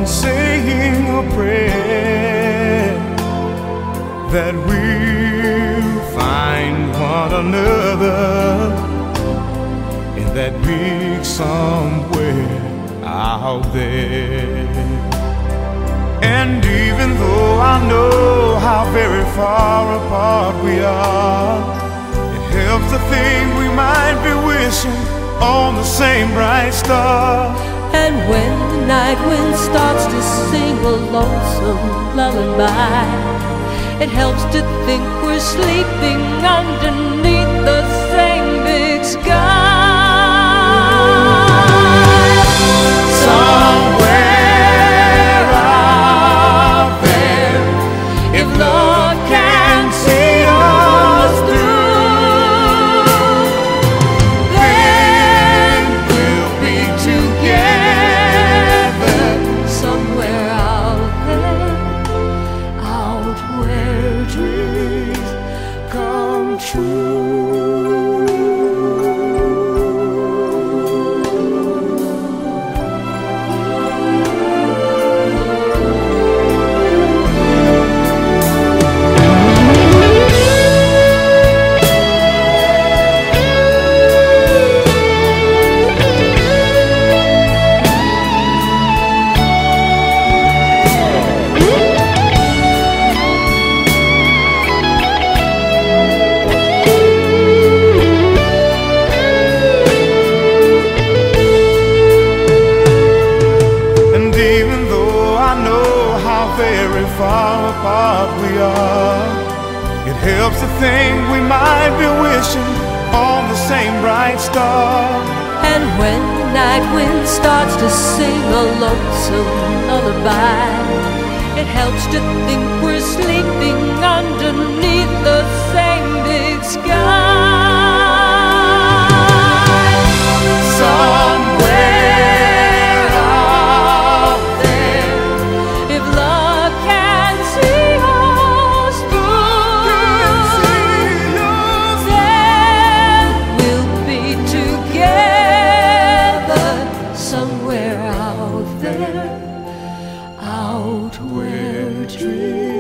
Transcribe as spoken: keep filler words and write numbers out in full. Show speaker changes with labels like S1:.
S1: saying a prayer that we'll find one another in that big somewhere out there. And even though I know how very far apart we are, it helps to think we might be wishing on the same bright star.
S2: And when the night wind starts to sing a lonesome lullaby, it helps to think we're sleeping underneath the same big sky.
S1: Somewhere out there, if love can see us through, then we'll be together.
S2: Somewhere out there, out where dreams come true.
S1: Very far apart we are, it helps to think we might be wishing on the same bright star.
S2: And when the night wind starts to sing a lonesome lullaby, it helps to think we're sleeping underneath the same big sky.
S1: Somewhere out there,
S2: if love can see us through, then we'll be together somewhere out there, out where dreams